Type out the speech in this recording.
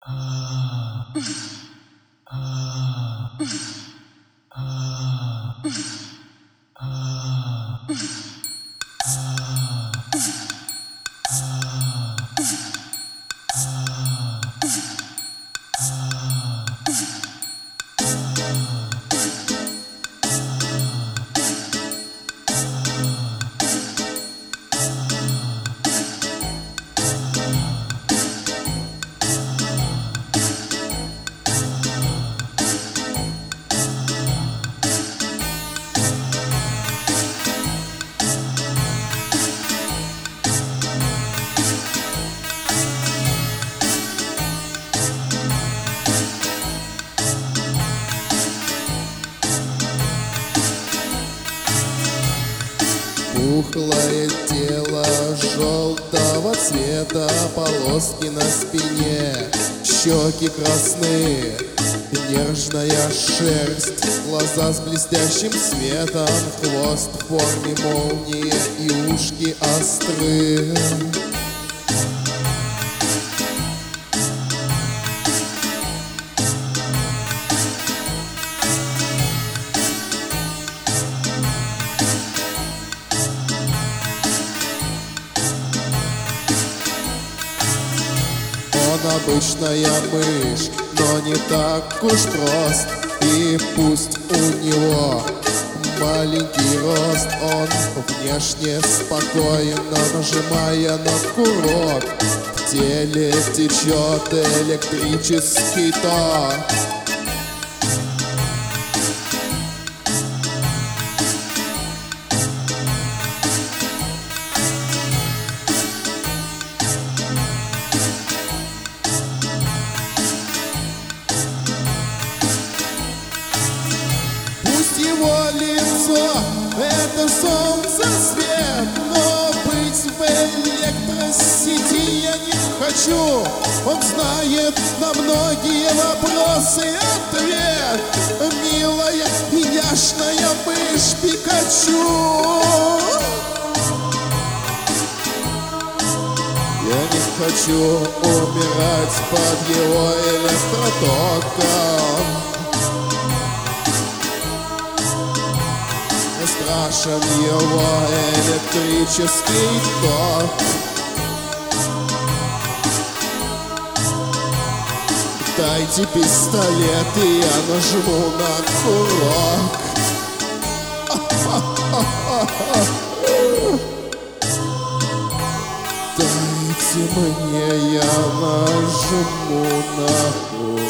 Пухлое тело желтого цвета, полоски на спине, щеки красные, нежная шерсть, глаза с блестящим светом, хвост в форме молнии и ушки острые. Он обычная мышь, но не так уж прост. И пусть у него маленький рост, он внешне спокоен, но нажимая на курок, в теле течет электрический ток. Его лицо — это солнце свет, но быть в электросети я не хочу. Он знает на многие вопросы ответ. Милая и няшная мышь Пикачу. Я не хочу умирать под его электротоком. Страшен его электрический ток. Дайте пистолет, и я нажму на курок. Дайте мне, я нажму на курок.